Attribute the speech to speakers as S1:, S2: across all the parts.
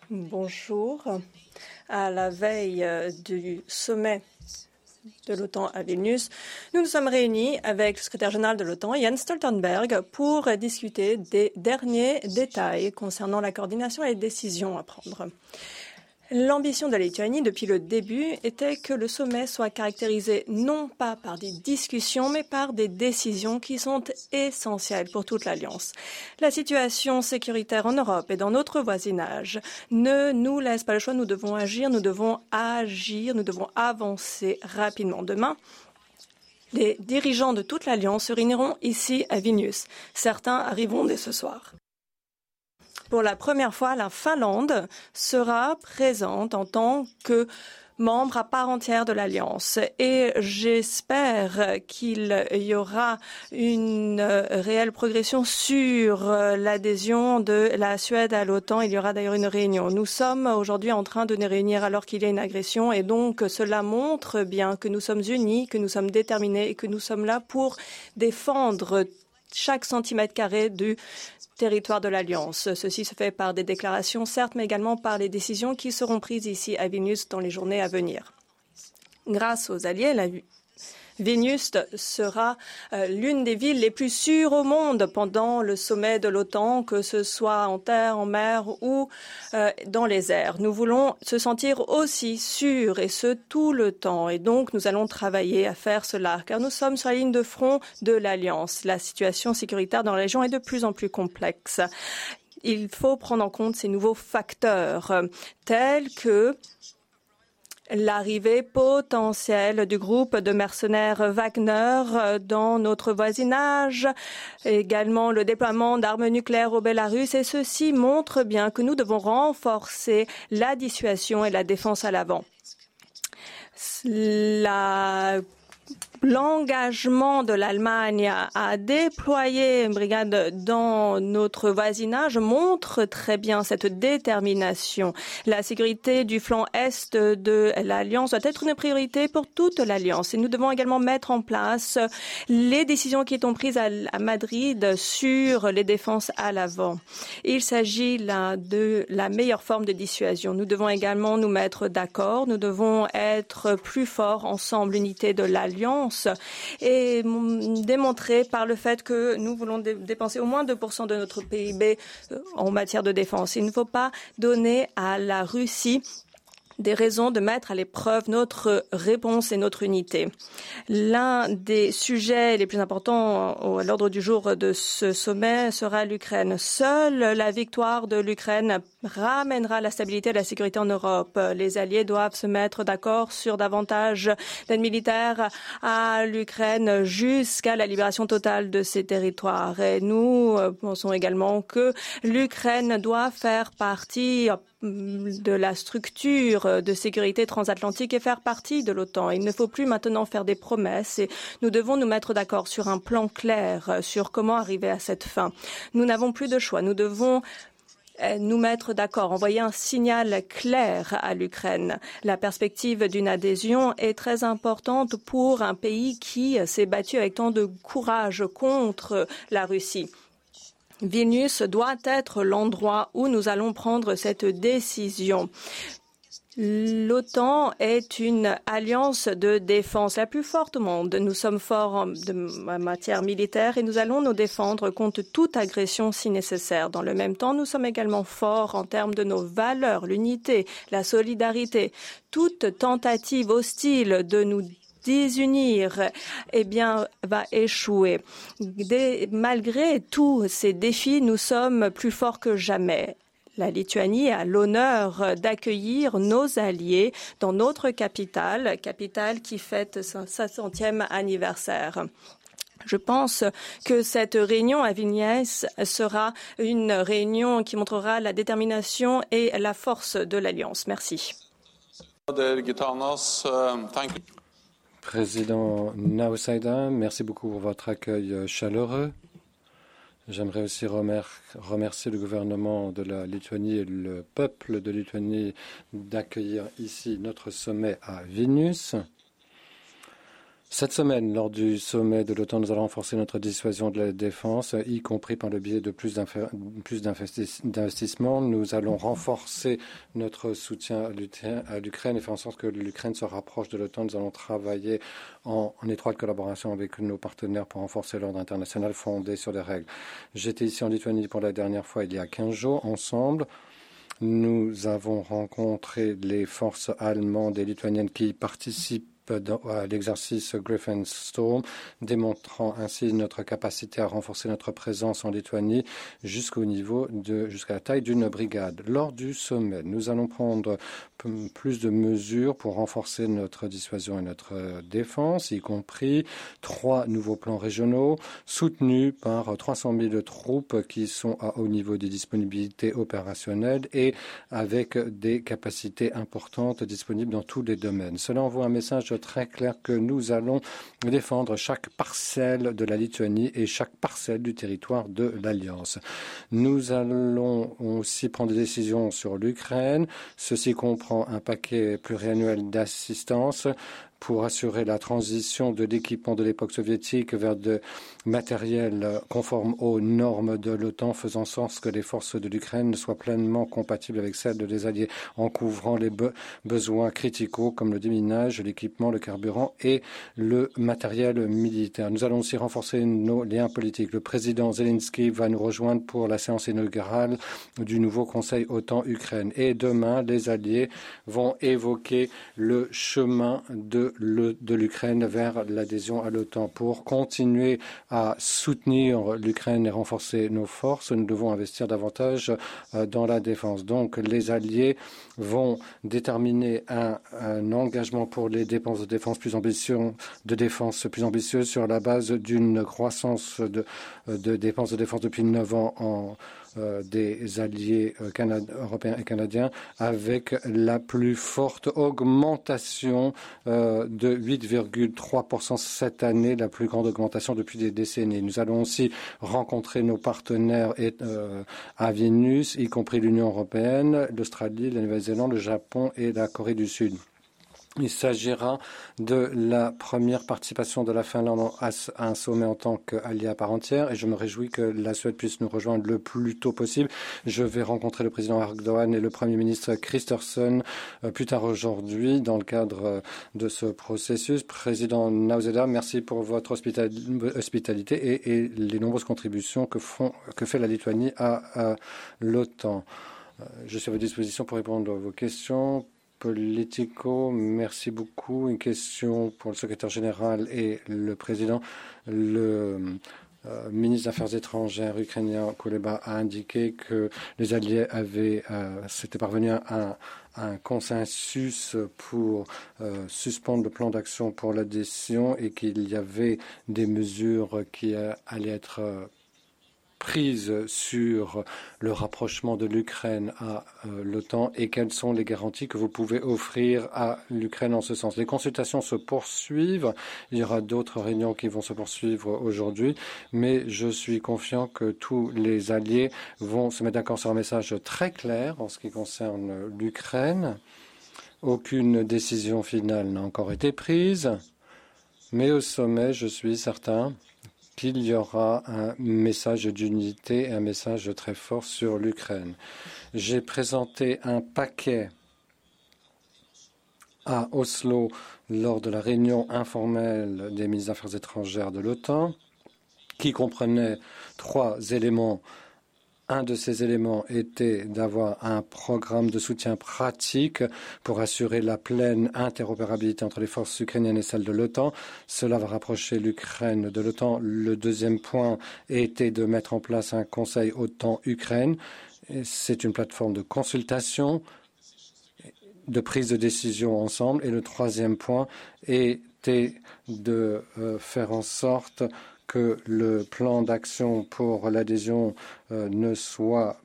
S1: Bonjour. À la veille du sommet de l'OTAN à Vilnius, nous nous sommes réunis avec le secrétaire général de l'OTAN, Jens Stoltenberg, pour discuter des derniers détails concernant la coordination et les décisions à prendre. L'ambition de la Lituanie depuis le début était que le sommet soit caractérisé non pas par des discussions, mais par des décisions qui sont essentielles pour toute l'Alliance. La situation sécuritaire en Europe et dans notre voisinage ne nous laisse pas le choix. Nous devons agir, nous devons avancer rapidement. Demain, les dirigeants de toute l'Alliance se réuniront ici à Vilnius. Certains arriveront dès ce soir. Pour la première fois, la Finlande sera présente en tant que membre à part entière de l'Alliance. Et j'espère qu'il y aura une réelle progression sur l'adhésion de la Suède à l'OTAN. Il y aura d'ailleurs une réunion. Nous sommes aujourd'hui en train de nous réunir alors qu'il y a une agression et donc cela montre bien que nous sommes unis, que nous sommes déterminés et que nous sommes là pour défendre chaque centimètre carré du territoire de l'Alliance. Ceci se fait par des déclarations, certes, mais également par les décisions qui seront prises ici à Vilnius dans les journées à venir. Grâce aux alliés, Vilnius sera l'une des villes les plus sûres au monde pendant le sommet de l'OTAN, que ce soit en terre, en mer ou dans les airs. Nous voulons se sentir aussi sûrs et ce tout le temps. Et donc, nous allons travailler à faire cela, car nous sommes sur la ligne de front de l'Alliance. La situation sécuritaire dans la région est de plus en plus complexe. Il faut prendre en compte ces nouveaux facteurs, tels que l'arrivée potentielle du groupe de mercenaires Wagner dans notre voisinage, également le déploiement d'armes nucléaires au Bélarus, et ceci montre bien que nous devons renforcer la dissuasion et la défense à l'avant. L'engagement de l'Allemagne à déployer une brigade dans notre voisinage montre très bien cette détermination. La sécurité du flanc est de l'Alliance doit être une priorité pour toute l'Alliance. Et nous devons également mettre en place les décisions qui sont prises à Madrid sur les défenses à l'avant. Il s'agit là de la meilleure forme de dissuasion. Nous devons également nous mettre d'accord. Nous devons être plus forts ensemble, l'unité de l'Alliance, et démontré par le fait que nous voulons dépenser au moins 2% de notre PIB en matière de défense. Il ne faut pas donner à la Russie des raisons de mettre à l'épreuve notre réponse et notre unité. L'un des sujets les plus importants à l'ordre du jour de ce sommet sera l'Ukraine. Seule la victoire de l'Ukraine ramènera la stabilité et la sécurité en Europe. Les alliés doivent se mettre d'accord sur davantage d'aide militaire à l'Ukraine jusqu'à la libération totale de ses territoires. Et nous pensons également que l'Ukraine doit faire partie de la structure de sécurité transatlantique et faire partie de l'OTAN. Il ne faut plus maintenant faire des promesses et nous devons nous mettre d'accord sur un plan clair sur comment arriver à cette fin. Nous n'avons plus de choix. Nous devons nous mettre d'accord, envoyer un signal clair à l'Ukraine. La perspective d'une adhésion est très importante pour un pays qui s'est battu avec tant de courage contre la Russie. Vilnius doit être l'endroit où nous allons prendre cette décision. L'OTAN est une alliance de défense la plus forte au monde. Nous sommes forts en matière militaire et nous allons nous défendre contre toute agression si nécessaire. Dans le même temps, nous sommes également forts en termes de nos valeurs, l'unité, la solidarité. Toute tentative hostile de nous désunir, va échouer. Malgré tous ces défis, nous sommes plus forts que jamais. La Lituanie a l'honneur d'accueillir nos alliés dans notre capitale qui fête son 60e anniversaire. Je pense que cette réunion à Vilnius sera une réunion qui montrera la détermination et la force de l'Alliance. Merci.
S2: Président Nausėda, merci beaucoup pour votre accueil chaleureux. J'aimerais aussi remercier le gouvernement de la Lituanie et le peuple de Lituanie d'accueillir ici notre sommet à Vilnius. Cette semaine, lors du sommet de l'OTAN, nous allons renforcer notre dissuasion de la défense, y compris par le biais de plus d'investissements. Nous allons renforcer notre soutien à l'Ukraine et faire en sorte que l'Ukraine se rapproche de l'OTAN. Nous allons travailler en étroite collaboration avec nos partenaires pour renforcer l'ordre international fondé sur des règles. J'étais ici en Lituanie pour la dernière fois il y a 15 jours. Ensemble, nous avons rencontré les forces allemandes et lituaniennes qui participent à l'exercice Griffin Storm, démontrant ainsi notre capacité à renforcer notre présence en Lituanie jusqu'à la taille d'une brigade. Lors du sommet, nous allons prendre plus de mesures pour renforcer notre dissuasion et notre défense, y compris 3 nouveaux plans régionaux soutenus par 300 000 troupes qui sont à haut niveau de disponibilité opérationnelle et avec des capacités importantes disponibles dans tous les domaines. Cela envoie un message très clair que nous allons défendre chaque parcelle de la Lituanie et chaque parcelle du territoire de l'Alliance. Nous allons aussi prendre des décisions sur l'Ukraine. Ceci comprend un paquet pluriannuel d'assistance pour assurer la transition de l'équipement de l'époque soviétique vers de matériel conforme aux normes de l'OTAN, faisant en sorte que les forces de l'Ukraine soient pleinement compatibles avec celles des alliés, en couvrant les besoins critiques comme le déminage, l'équipement, le carburant et le matériel militaire. Nous allons aussi renforcer nos liens politiques. Le président Zelensky va nous rejoindre pour la séance inaugurale du nouveau Conseil OTAN-Ukraine. Et demain, les alliés vont évoquer le chemin de l'Ukraine vers l'adhésion à l'OTAN. Pour continuer à soutenir l'Ukraine et renforcer nos forces, nous devons investir davantage dans la défense. Donc, les alliés vont déterminer un engagement pour les dépenses de défense plus ambitieuses sur la base d'une croissance de dépenses de défense depuis 9 ans des alliés européens et canadiens, avec la plus forte augmentation de 8,3% cette année, la plus grande augmentation depuis des décennies. Nous allons aussi rencontrer nos partenaires à Vilnius, y compris l'Union européenne, l'Australie, la Nouvelle-Zélande, le Japon et la Corée du Sud. Il s'agira de la première participation de la Finlande à un sommet en tant qu'allié à part entière et je me réjouis que la Suède puisse nous rejoindre le plus tôt possible. Je vais rencontrer le président Erdogan et le Premier ministre Kristersson plus tard aujourd'hui dans le cadre de ce processus. Président Nauseda, merci pour votre hospitalité et les nombreuses contributions que fait la Lituanie à l'OTAN. Je suis à votre disposition pour répondre à vos questions. Politico, merci beaucoup. Une question pour le secrétaire général et le président. Le ministre des Affaires étrangères ukrainien Kuleba a indiqué que les alliés s'étaient parvenus à un consensus pour suspendre le plan d'action pour l'adhésion et qu'il y avait des mesures qui allaient être prise sur le rapprochement de l'Ukraine à l'OTAN et quelles sont les garanties que vous pouvez offrir à l'Ukraine en ce sens. Les consultations se poursuivent. Il y aura d'autres réunions qui vont se poursuivre aujourd'hui, mais je suis confiant que tous les alliés vont se mettre d'accord sur un message très clair en ce qui concerne l'Ukraine. Aucune décision finale n'a encore été prise, mais au sommet, je suis certain qu'il y aura un message d'unité et un message très fort sur l'Ukraine. J'ai présenté un paquet à Oslo lors de la réunion informelle des ministres des Affaires étrangères de l'OTAN qui comprenait 3 éléments. Un de ces éléments était d'avoir un programme de soutien pratique pour assurer la pleine interopérabilité entre les forces ukrainiennes et celles de l'OTAN. Cela va rapprocher l'Ukraine de l'OTAN. Le deuxième point était de mettre en place un conseil OTAN-Ukraine. C'est une plateforme de consultation, de prise de décision ensemble. Et le troisième point était de faire en sorte que le plan d'action pour l'adhésion ne soit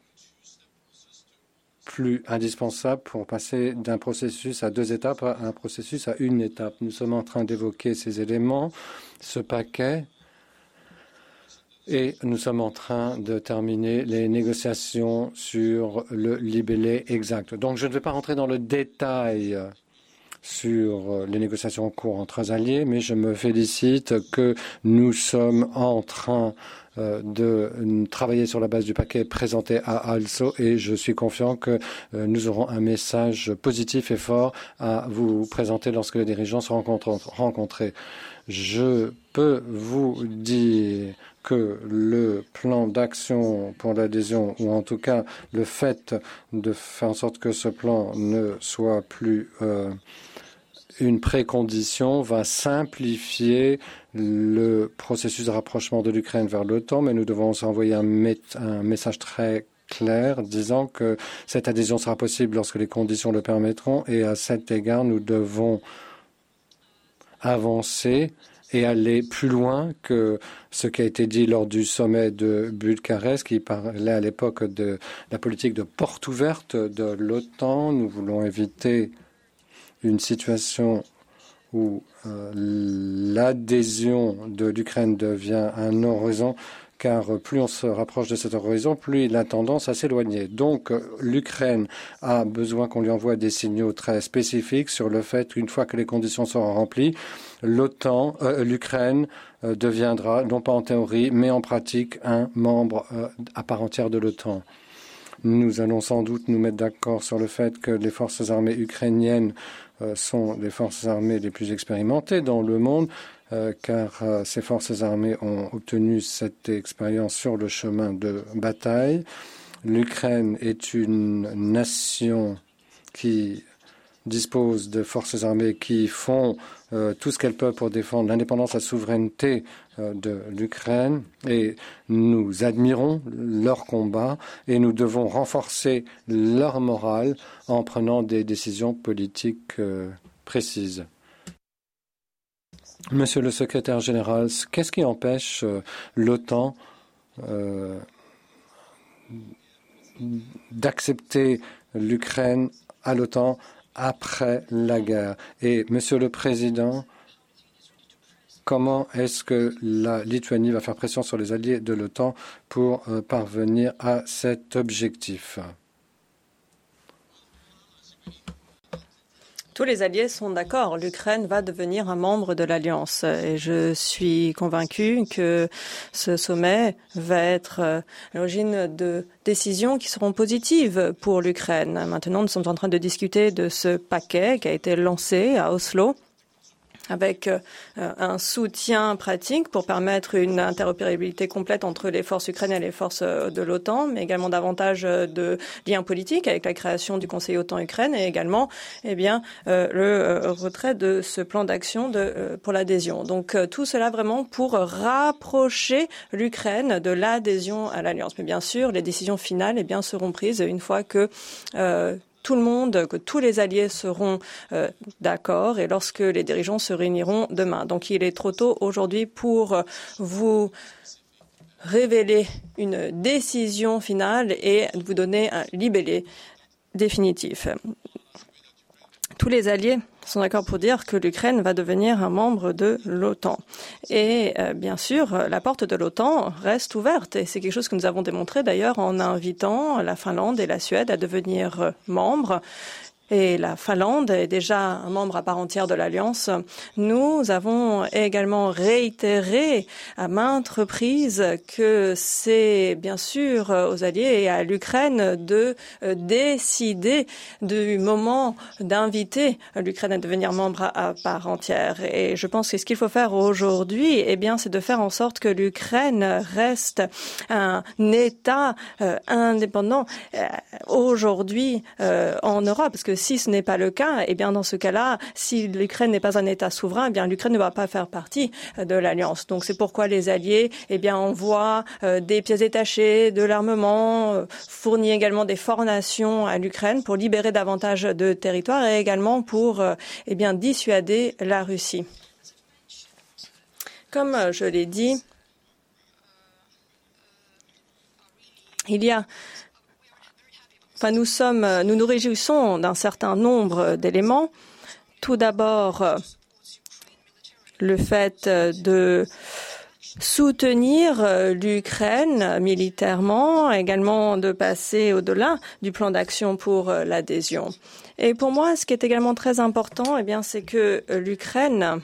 S2: plus indispensable pour passer d'un processus à 2 étapes à un processus à 1 étape. Nous sommes en train d'évoquer ces éléments, ce paquet, et nous sommes en train de terminer les négociations sur le libellé exact. Donc je ne vais pas rentrer dans le détail sur les négociations en cours entre alliés, mais je me félicite que nous sommes en train de travailler sur la base du paquet présenté à Also et je suis confiant que nous aurons un message positif et fort à vous présenter lorsque les dirigeants seront rencontrés. Je peux vous dire que le plan d'action pour l'adhésion, ou en tout cas le fait de faire en sorte que ce plan ne soit plus une précondition, va simplifier le processus de rapprochement de l'Ukraine vers l'OTAN, mais nous devons envoyer un message très clair disant que cette adhésion sera possible lorsque les conditions le permettront et à cet égard, nous devons avancer et aller plus loin que ce qui a été dit lors du sommet de Bucarest, qui parlait à l'époque de la politique de porte ouverte de l'OTAN. Nous voulons éviter une situation où l'adhésion de l'Ukraine devient un horizon, car plus on se rapproche de cet horizon, plus il a tendance à s'éloigner. Donc l'Ukraine a besoin qu'on lui envoie des signaux très spécifiques sur le fait qu'une fois que les conditions seront remplies, l'Ukraine deviendra, non pas en théorie, mais en pratique, un membre à part entière de l'OTAN. Nous allons sans doute nous mettre d'accord sur le fait que les forces armées ukrainiennes sont les forces armées les plus expérimentées dans le monde, car ces forces armées ont obtenu cette expérience sur le chemin de bataille. L'Ukraine est une nation qui dispose de forces armées qui font tout ce qu'elles peuvent pour défendre l'indépendance, la souveraineté de l'Ukraine et nous admirons leur combat et nous devons renforcer leur morale en prenant des décisions politiques précises. Monsieur le secrétaire général, qu'est-ce qui empêche l'OTAN d'accepter l'Ukraine à l'OTAN après la guerre? Et Monsieur le Président, comment est-ce que la Lituanie va faire pression sur les alliés de l'OTAN pour parvenir à cet objectif?
S1: Tous les alliés sont d'accord. L'Ukraine va devenir un membre de l'Alliance. Et je suis convaincue que ce sommet va être à l'origine de décisions qui seront positives pour l'Ukraine. Maintenant, nous sommes en train de discuter de ce paquet qui a été lancé à Oslo, avec un soutien pratique pour permettre une interopérabilité complète entre les forces ukrainiennes et les forces de l'OTAN, mais également davantage de liens politiques avec la création du Conseil OTAN-Ukraine et également le retrait de ce plan d'action pour l'adhésion. Donc tout cela vraiment pour rapprocher l'Ukraine de l'adhésion à l'Alliance. Mais bien sûr, les décisions finales seront prises une fois que tout le monde, que tous les alliés seront d'accord et lorsque les dirigeants se réuniront demain. Donc il est trop tôt aujourd'hui pour vous révéler une décision finale et vous donner un libellé définitif. Tous les alliés sont d'accord pour dire que l'Ukraine va devenir un membre de l'OTAN. Et bien sûr, la porte de l'OTAN reste ouverte. Et c'est quelque chose que nous avons démontré d'ailleurs en invitant la Finlande et la Suède à devenir membres. Et la Finlande est déjà un membre à part entière de l'Alliance. Nous avons également réitéré à maintes reprises que c'est bien sûr aux alliés et à l'Ukraine de décider du moment d'inviter l'Ukraine à devenir membre à part entière. Et je pense que ce qu'il faut faire aujourd'hui, c'est de faire en sorte que l'Ukraine reste un État indépendant aujourd'hui en Europe, parce que si ce n'est pas le cas, dans ce cas-là, si l'Ukraine n'est pas un État souverain, l'Ukraine ne va pas faire partie de l'Alliance. Donc c'est pourquoi les alliés, envoient des pièces détachées, de l'armement, fournit également des formations à l'Ukraine pour libérer davantage de territoires et également pour dissuader la Russie. Comme je l'ai dit, nous nous réjouissons d'un certain nombre d'éléments. Tout d'abord, le fait de soutenir l'Ukraine militairement, également de passer au-delà du plan d'action pour l'adhésion. Et pour moi, ce qui est également très important, c'est que l'Ukraine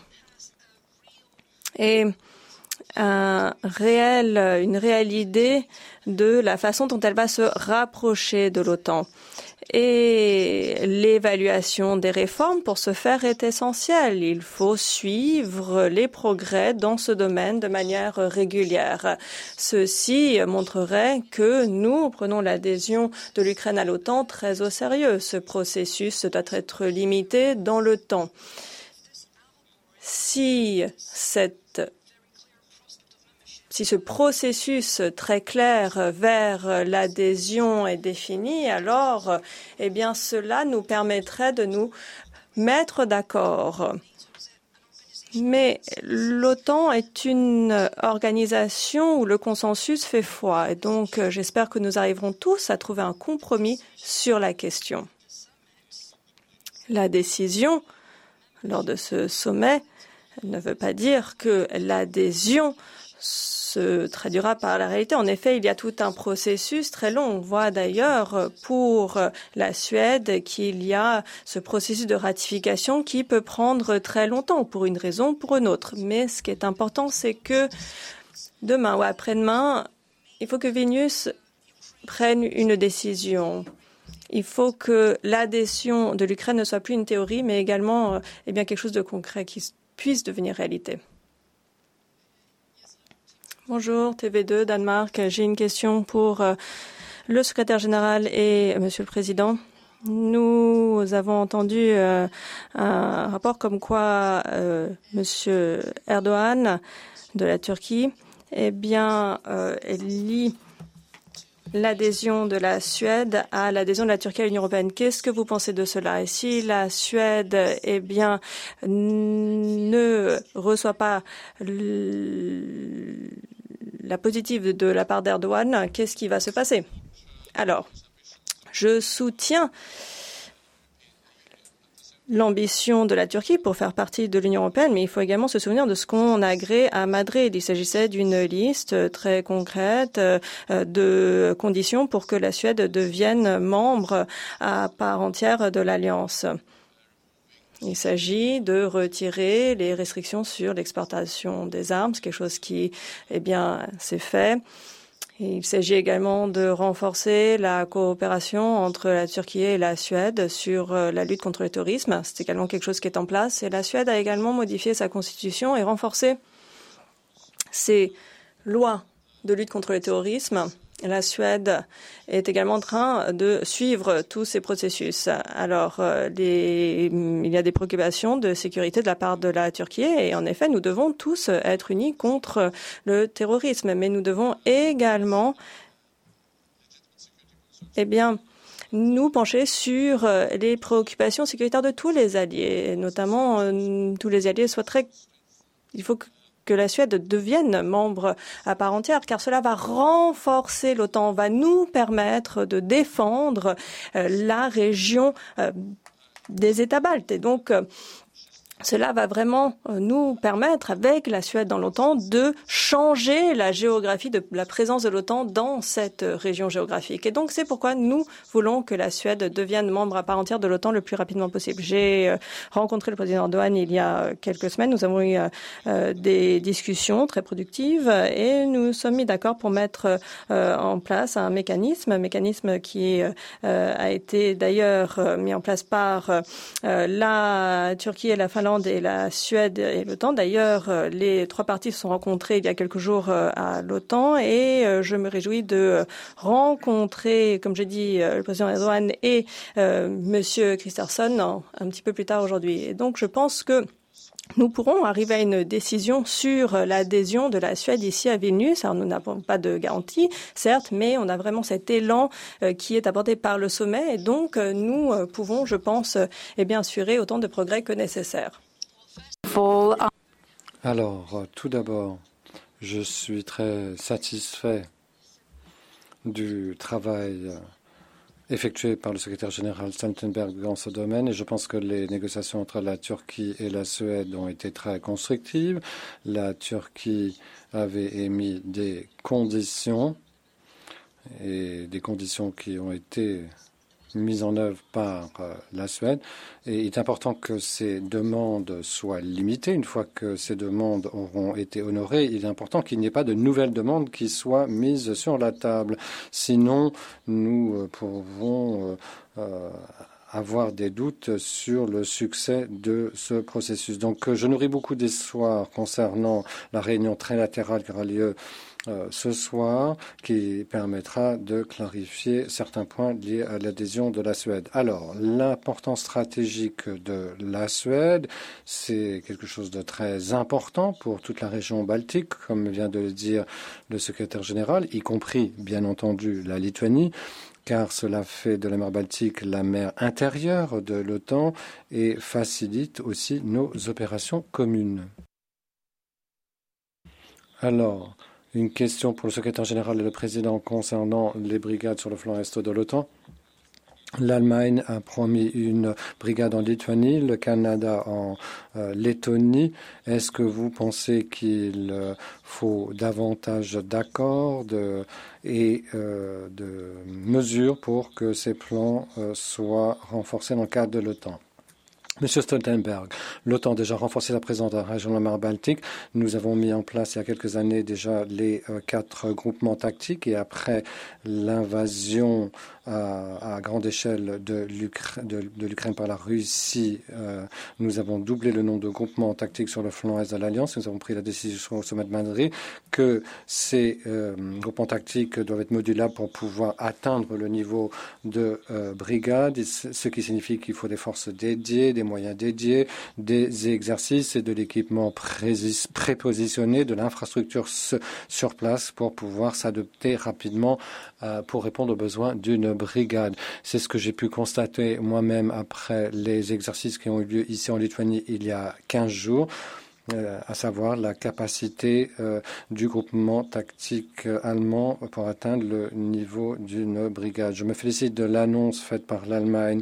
S1: ait une réelle idée de la façon dont elle va se rapprocher de l'OTAN. Et l'évaluation des réformes pour ce faire est essentielle. Il faut suivre les progrès dans ce domaine de manière régulière. Ceci montrerait que nous prenons l'adhésion de l'Ukraine à l'OTAN très au sérieux. Ce processus doit être limité dans le temps. Si ce processus très clair vers l'adhésion est défini, alors, cela nous permettrait de nous mettre d'accord. Mais l'OTAN est une organisation où le consensus fait foi. Et donc, j'espère que nous arriverons tous à trouver un compromis sur la question. La décision, lors de ce sommet, ne veut pas dire que l'adhésion se traduira par la réalité. En effet, il y a tout un processus très long. On voit d'ailleurs pour la Suède qu'il y a ce processus de ratification qui peut prendre très longtemps pour une raison ou pour une autre. Mais ce qui est important, c'est que demain ou après-demain, il faut que Vilnius prenne une décision. Il faut que l'adhésion de l'Ukraine ne soit plus une théorie, mais également quelque chose de concret qui puisse devenir réalité. Bonjour, TV2, Danemark. J'ai une question pour le secrétaire général et Monsieur le Président. Nous avons entendu un rapport comme quoi Monsieur Erdogan de la Turquie, lie l'adhésion de la Suède à l'adhésion de la Turquie à l'Union européenne. Qu'est-ce que vous pensez de cela? Et si la Suède, ne reçoit pas la positive de la part d'Erdogan, qu'est-ce qui va se passer? Alors, je soutiens l'ambition de la Turquie pour faire partie de l'Union européenne, mais il faut également se souvenir de ce qu'on a agréé à Madrid. Il s'agissait d'une liste très concrète de conditions pour que la Suède devienne membre à part entière de l'Alliance. Il s'agit de retirer les restrictions sur l'exportation des armes, c'est quelque chose qui, s'est fait. Il s'agit également de renforcer la coopération entre la Turquie et la Suède sur la lutte contre le terrorisme. C'est également quelque chose qui est en place. Et la Suède a également modifié sa constitution et renforcé ses lois de lutte contre le terrorisme. La Suède est également en train de suivre tous ces processus. Alors, il y a des préoccupations de sécurité de la part de la Turquie et en effet, nous devons tous être unis contre le terrorisme. Mais nous devons également, nous pencher sur les préoccupations sécuritaires de tous les alliés, notamment tous les alliés soient il faut que la Suède devienne membre à part entière, car cela va renforcer l'OTAN, va nous permettre de défendre la région des États baltes. Et donc, cela va vraiment nous permettre, avec la Suède dans l'OTAN, de changer la géographie de la présence de l'OTAN dans cette région géographique. Et donc, c'est pourquoi nous voulons que la Suède devienne membre à part entière de l'OTAN le plus rapidement possible. J'ai rencontré le président Erdogan il y a quelques semaines. Nous avons eu des discussions très productives et nous sommes mis d'accord pour mettre en place un mécanisme qui a été d'ailleurs mis en place par la Turquie et la Finlande et la Suède et l'OTAN. D'ailleurs, les trois parties se sont rencontrées il y a quelques jours à l'OTAN et je me réjouis de rencontrer, comme j'ai dit, le président Erdogan et Monsieur Kristersson un petit peu plus tard aujourd'hui. Et donc, je pense que nous pourrons arriver à une décision sur l'adhésion de la Suède ici à Vilnius. Alors, nous n'avons pas de garantie, certes, mais on a vraiment cet élan qui est apporté par le sommet. Et donc, nous pouvons, je pense, assurer autant de progrès que nécessaire.
S2: Alors, tout d'abord, je suis très satisfait du travail effectué par le secrétaire général Stoltenberg dans ce domaine et je pense que les négociations entre la Turquie et la Suède ont été très constructives. La Turquie avait émis des conditions et des conditions qui ont été mises en œuvre par la Suède. Et il est important que ces demandes soient limitées. Une fois que ces demandes auront été honorées, il est important qu'il n'y ait pas de nouvelles demandes qui soient mises sur la table. Sinon, nous pouvons avoir des doutes sur le succès de ce processus. Donc, je nourris beaucoup d'espoir concernant la réunion trilatérale qui aura lieu ce soir, qui permettra de clarifier certains points liés à l'adhésion de la Suède. Alors, l'importance stratégique de la Suède, c'est quelque chose de très important pour toute la région baltique, comme vient de le dire le secrétaire général, y compris, bien entendu, la Lituanie, car cela fait de la mer Baltique la mer intérieure de l'OTAN et facilite aussi nos opérations communes. Alors, une question pour le secrétaire général et le président concernant les brigades sur le flanc est de l'OTAN. L'Allemagne a promis une brigade en Lituanie, le Canada en Lettonie. Est-ce que vous pensez qu'il faut davantage d'accords et de mesures pour que ces plans soient renforcés dans le cadre de l'OTAN? Monsieur Stoltenberg, l'OTAN a déjà renforcé sa présence dans la région de la mer Baltique. Nous avons mis en place il y a quelques années déjà les 4 groupements tactiques et après l'invasion à grande échelle de l'Ukraine par la Russie, nous avons doublé le nombre de groupements tactiques sur le flanc est de l'Alliance. Nous avons pris la décision au sommet de Madrid que ces groupements tactiques doivent être modulables pour pouvoir atteindre le niveau de brigade, ce qui signifie qu'il faut des forces dédiées, des moyens dédiés, des exercices et de l'équipement prépositionné, de l'infrastructure sur place pour pouvoir s'adapter rapidement pour répondre aux besoins d'une brigade. C'est ce que j'ai pu constater moi-même après les exercices qui ont eu lieu ici en Lituanie il y a 15 jours. À savoir la capacité du groupement tactique allemand pour atteindre le niveau d'une brigade. Je me félicite de l'annonce faite par l'Allemagne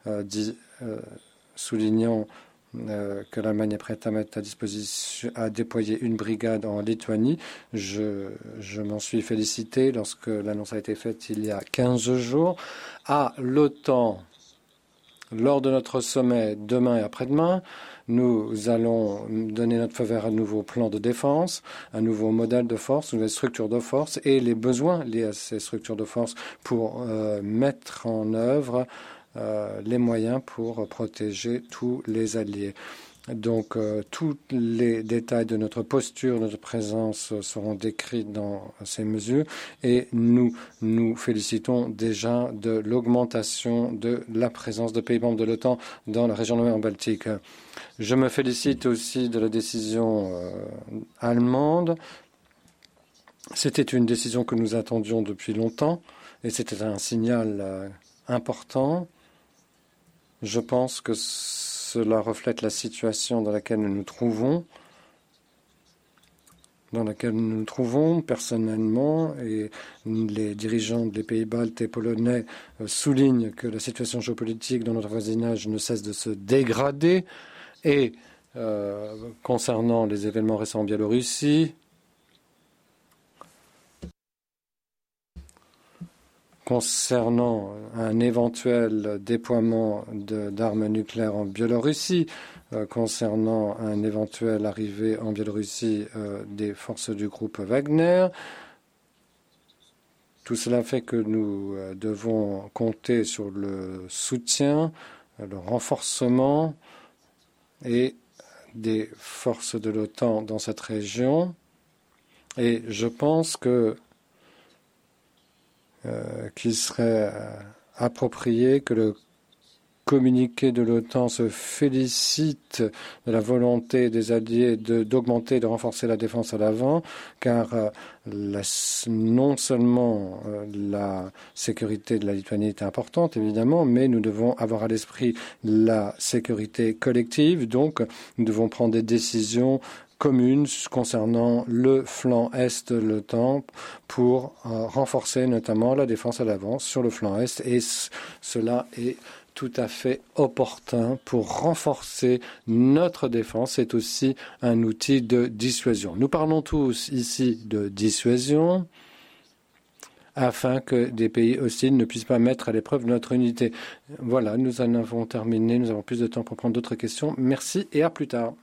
S2: soulignant que l'Allemagne est prête à mettre à disposition, à déployer une brigade en Lituanie. Je m'en suis félicité lorsque l'annonce a été faite il y a 15 jours. À l'OTAN, lors de notre sommet demain et après-demain, nous allons donner notre feu vert à un nouveau plan de défense, un nouveau modèle de force, une nouvelle structure de force et les besoins liés à ces structures de force pour mettre en œuvre les moyens pour protéger tous les alliés. Donc, tous les détails de notre posture, de notre présence seront décrits dans ces mesures et nous nous félicitons déjà de l'augmentation de la présence de pays membres de l'OTAN dans la région de la mer Baltique. Je me félicite aussi de la décision allemande. C'était une décision que nous attendions depuis longtemps et c'était un signal important. Je pense que cela reflète la situation dans laquelle nous nous trouvons, personnellement, et les dirigeants des pays baltes et polonais soulignent que la situation géopolitique dans notre voisinage ne cesse de se dégrader. Et concernant les événements récents en Biélorussie, concernant un éventuel déploiement d'armes nucléaires en Biélorussie, concernant un éventuel arrivée en Biélorussie des forces du groupe Wagner. Tout cela fait que nous devons compter sur le soutien, le renforcement et des forces de l'OTAN dans cette région. Et je pense qu'il serait approprié que le communiqué de l'OTAN se félicite de la volonté des alliés d'augmenter, de renforcer la défense à l'avant, car non seulement la sécurité de la Lituanie est importante, évidemment, mais nous devons avoir à l'esprit la sécurité collective, donc nous devons prendre des décisions commune concernant le flanc est de l'OTAN pour renforcer notamment la défense à l'avance sur le flanc est. Et cela est tout à fait opportun pour renforcer notre défense. C'est aussi un outil de dissuasion. Nous parlons tous ici de dissuasion afin que des pays hostiles ne puissent pas mettre à l'épreuve notre unité. Voilà, nous en avons terminé. Nous avons plus de temps pour prendre d'autres questions. Merci et à plus tard.